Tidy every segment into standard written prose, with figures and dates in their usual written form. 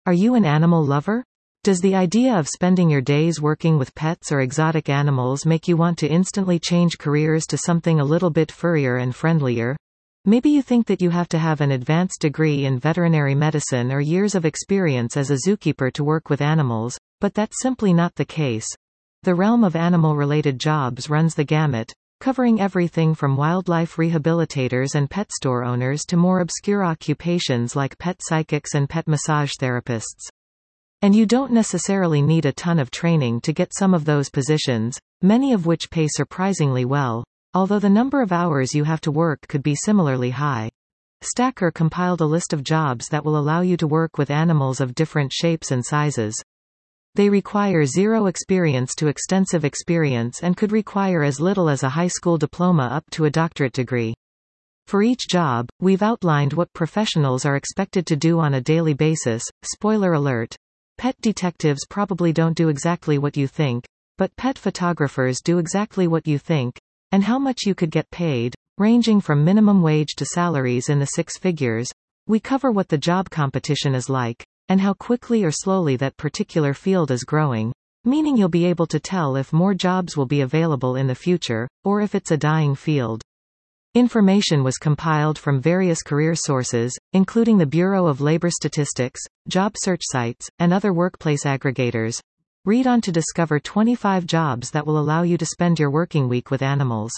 Are you an animal lover? Does the idea of spending your days working with pets or exotic animals make you want to instantly change careers to something a little bit furrier and friendlier? Maybe you think that you have to have an advanced degree in veterinary medicine or years of experience as a zookeeper to work with animals, but that's simply not the case. The realm of animal-related jobs runs the gamut, covering everything from wildlife rehabilitators and pet store owners to more obscure occupations like pet psychics and pet massage therapists. And you don't necessarily need a ton of training to get some of those positions, many of which pay surprisingly well, although the number of hours you have to work could be similarly high. Stacker compiled a list of jobs that will allow you to work with animals of different shapes and sizes. They require zero experience to extensive experience and could require as little as a high school diploma up to a doctorate degree. For each job, we've outlined what professionals are expected to do on a daily basis. Spoiler alert. Pet detectives probably don't do exactly what you think, but pet photographers do exactly what you think, and how much you could get paid, ranging from minimum wage to salaries in the six figures. We cover what the job competition is like, and how quickly or slowly that particular field is growing, meaning you'll be able to tell if more jobs will be available in the future, or if it's a dying field. Information was compiled from various career sources, including the Bureau of Labor Statistics, job search sites, and other workplace aggregators. Read on to discover 25 jobs that will allow you to spend your working week with animals.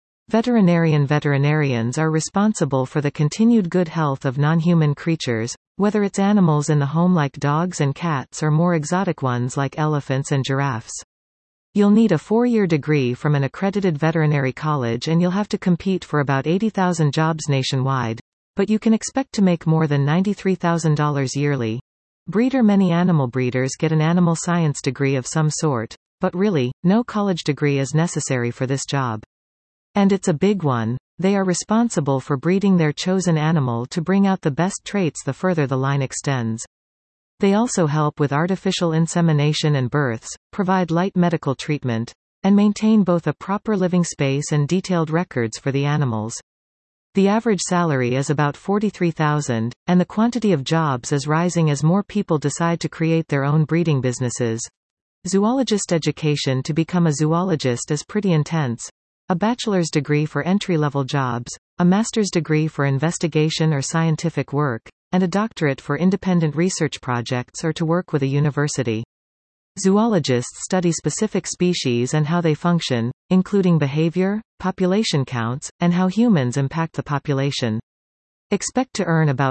Veterinarians are responsible for the continued good health of non-human creatures, whether it's animals in the home like dogs and cats or more exotic ones like elephants and giraffes. You'll need a 4-year degree from an accredited veterinary college and you'll have to compete for about 80,000 jobs nationwide, but you can expect to make more than $93,000 yearly. Many animal breeders get an animal science degree of some sort, but really, no college degree is necessary for this job. And it's a big one. They are responsible for breeding their chosen animal to bring out the best traits the further the line extends. They also help with artificial insemination and births, provide light medical treatment, and maintain both a proper living space and detailed records for the animals. The average salary is about $43,000, and the quantity of jobs is rising as more people decide to create their own breeding businesses. Zoologist education to become a zoologist is pretty intense. A bachelor's degree for entry-level jobs, a master's degree for investigation or scientific work, and a doctorate for independent research projects or to work with a university. Zoologists study specific species and how they function, including behavior, population counts, and how humans impact the population. Expect to earn about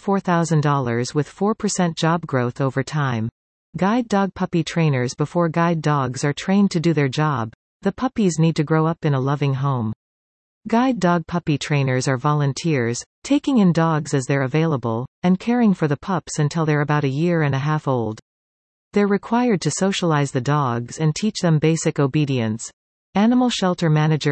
$54,000 with 4% job growth over time. Guide dog puppy trainers. Before guide dogs are trained to do their job, the puppies need to grow up in a loving home. Guide dog puppy trainers are volunteers, taking in dogs as they're available, and caring for the pups until they're about a year and a half old. They're required to socialize the dogs and teach them basic obedience. Animal shelter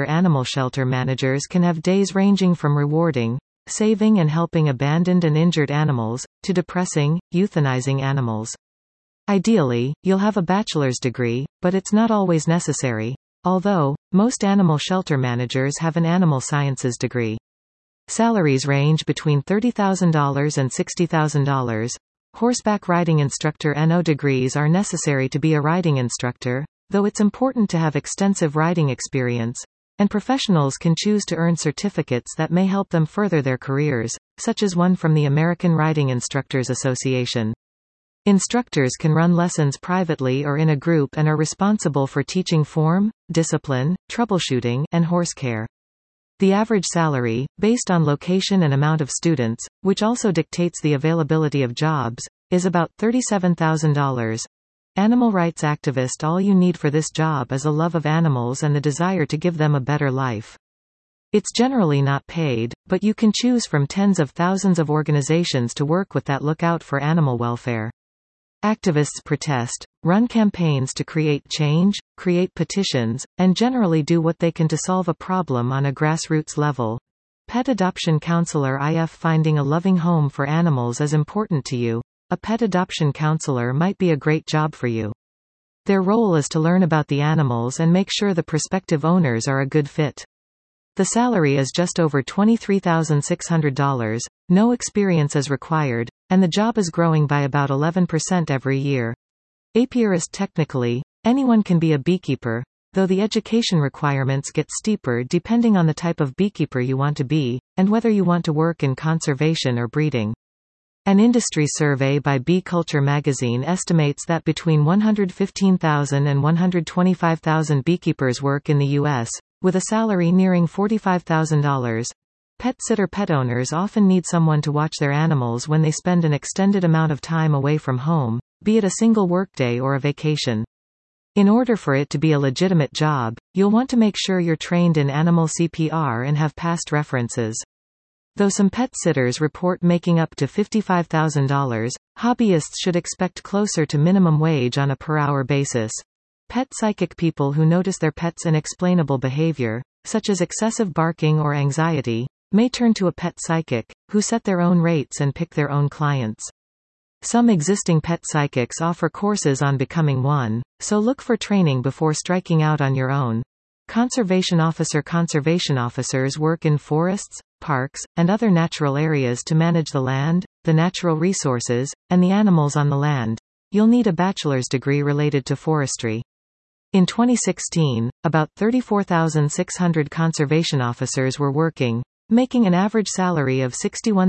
managers can have days ranging from rewarding, saving and helping abandoned and injured animals, to depressing, euthanizing animals. Ideally, you'll have a bachelor's degree, but it's not always necessary. Although, most animal shelter managers have an animal sciences degree. Salaries range between $30,000 and $60,000. Horseback riding instructor NO degrees are necessary to be a riding instructor, though it's important to have extensive riding experience, and professionals can choose to earn certificates that may help them further their careers, such as one from the American Riding Instructors Association. Instructors can run lessons privately or in a group and are responsible for teaching form, discipline, troubleshooting, and horse care. The average salary, based on location and amount of students, which also dictates the availability of jobs, is about $37,000. Animal rights activist. All you need for this job is a love of animals and the desire to give them a better life. It's generally not paid, but you can choose from tens of thousands of organizations to work with that look out for animal welfare. Activists protest, run campaigns to create change, create petitions, and generally do what they can to solve a problem on a grassroots level. Pet adoption counselor. If finding a loving home for animals is important to you, a pet adoption counselor might be a great job for you. Their role is to learn about the animals and make sure the prospective owners are a good fit. The salary is just over $23,600, no experience is required, and the job is growing by about 11% every year. Apiarist. Technically, anyone can be a beekeeper, though the education requirements get steeper depending on the type of beekeeper you want to be, and whether you want to work in conservation or breeding. An industry survey by Bee Culture magazine estimates that between 115,000 and 125,000 beekeepers work in the U.S., with a salary nearing $45,000. Pet sitter. Pet owners often need someone to watch their animals when they spend an extended amount of time away from home, be it a single workday or a vacation. In order for it to be a legitimate job, you'll want to make sure you're trained in animal CPR and have past references. Though some pet sitters report making up to $55,000, hobbyists should expect closer to minimum wage on a per-hour basis. Pet psychic. People who notice their pet's inexplainable behavior, such as excessive barking or anxiety, may turn to a pet psychic, who set their own rates and pick their own clients. Some existing pet psychics offer courses on becoming one, so look for training before striking out on your own. Conservation officer. Conservation officers work in forests, parks, and other natural areas to manage the land, the natural resources, and the animals on the land. You'll need a bachelor's degree related to forestry. In 2016, about 34,600 conservation officers were working, making an average salary of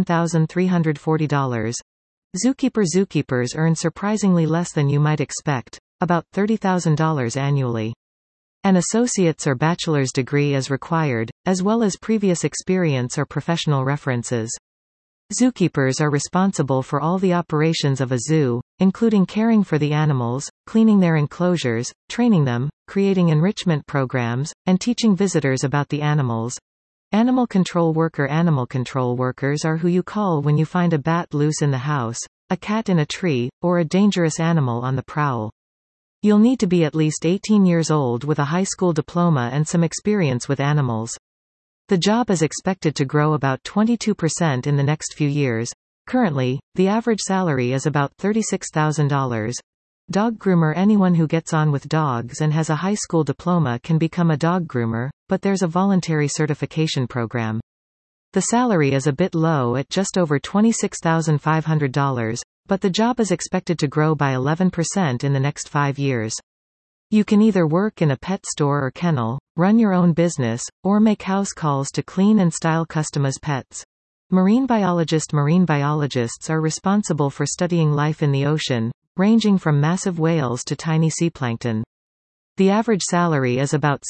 $61,340. Zookeepers earn surprisingly less than you might expect, about $30,000 annually. An associate's or bachelor's degree is required, as well as previous experience or professional references. Zookeepers are responsible for all the operations of a zoo, including caring for the animals, cleaning their enclosures, training them, creating enrichment programs, and teaching visitors about the animals. Animal control worker. Animal control workers are who you call when you find a bat loose in the house, a cat in a tree, or a dangerous animal on the prowl. You'll need to be at least 18 years old with a high school diploma and some experience with animals. The job is expected to grow about 22% in the next few years. Currently, the average salary is about $36,000. Dog groomer. Anyone who gets on with dogs and has a high school diploma can become a dog groomer, but there's a voluntary certification program. The salary is a bit low at just over $26,500, but the job is expected to grow by 11% in the next 5 years. You can either work in a pet store or kennel, run your own business, or make house calls to clean and style customers' pets. Marine biologist. Marine biologists are responsible for studying life in the ocean, ranging from massive whales to tiny sea plankton. The average salary is about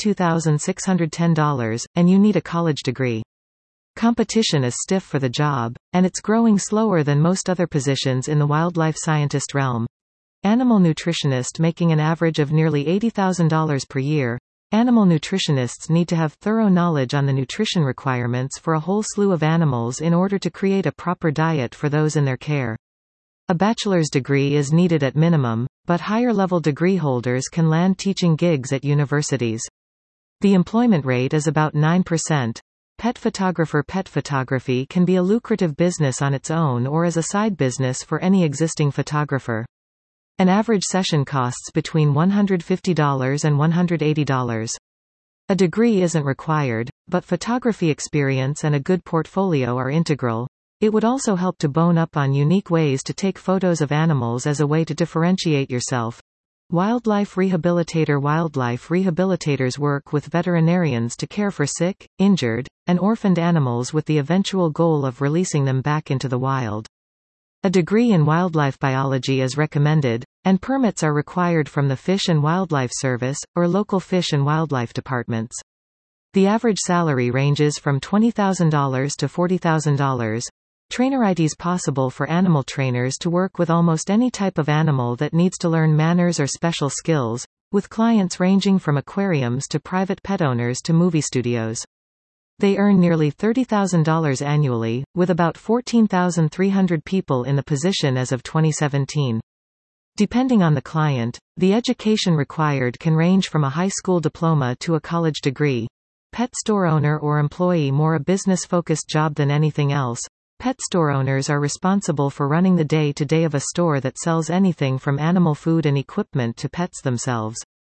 $62,610, and you need a college degree. Competition is stiff for the job, and it's growing slower than most other positions in the wildlife scientist realm. Animal nutritionist. Making an average of nearly $80,000 per year. Animal nutritionists need to have thorough knowledge on the nutrition requirements for a whole slew of animals in order to create a proper diet for those in their care. A bachelor's degree is needed at minimum, but higher-level degree holders can land teaching gigs at universities. The employment rate is about 9%. Pet photographer. Pet photography can be a lucrative business on its own or as a side business for any existing photographer. An average session costs between $150 and $180. A degree isn't required, but photography experience and a good portfolio are integral. It would also help to bone up on unique ways to take photos of animals as a way to differentiate yourself. Wildlife rehabilitator. Wildlife rehabilitators work with veterinarians to care for sick, injured, and orphaned animals with the eventual goal of releasing them back into the wild. A degree in wildlife biology is recommended, and permits are required from the Fish and Wildlife Service, or local fish and wildlife departments. The average salary ranges from $20,000 to $40,000. It is possible for animal trainers to work with almost any type of animal that needs to learn manners or special skills, with clients ranging from aquariums to private pet owners to movie studios. They earn nearly $30,000 annually, with about 14,300 people in the position as of 2017. Depending on the client, the education required can range from a high school diploma to a college degree. Pet store owner or employee. More a business-focused job than anything else. Pet store owners are responsible for running the day-to-day of a store that sells anything from animal food and equipment to pets themselves.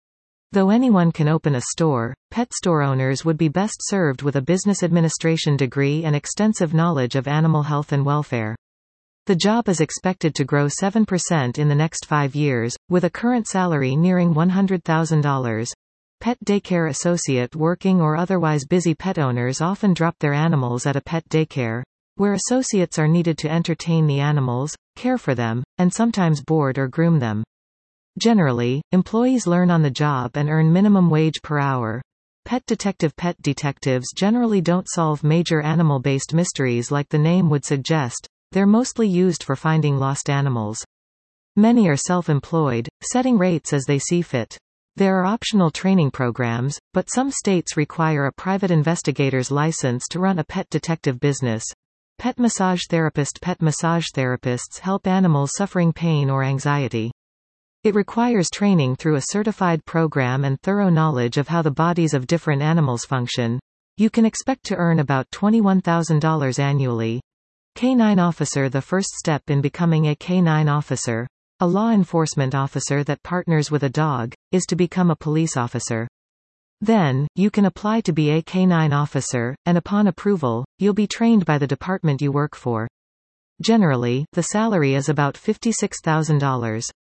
Though anyone can open a store, pet store owners would be best served with a business administration degree and extensive knowledge of animal health and welfare. The job is expected to grow 7% in the next 5 years, with a current salary nearing $100,000. Pet daycare associate working or otherwise busy pet owners often drop their animals at a pet daycare, where associates are needed to entertain the animals, care for them, and sometimes board or groom them. Generally, employees learn on the job and earn minimum wage per hour. Pet detectives generally don't solve major animal-based mysteries like the name would suggest. They're mostly used for finding lost animals. Many are self-employed, setting rates as they see fit. There are optional training programs, but some states require a private investigator's license to run a pet detective business. Pet massage therapists help animals suffering pain or anxiety. It requires training through a certified program and thorough knowledge of how the bodies of different animals function. You can expect to earn about $21,000 annually. Canine officer. The first step in becoming a canine officer, a law enforcement officer that partners with a dog, is to become a police officer. Then, you can apply to be a canine officer, and upon approval, you'll be trained by the department you work for. Generally, the salary is about $56,000.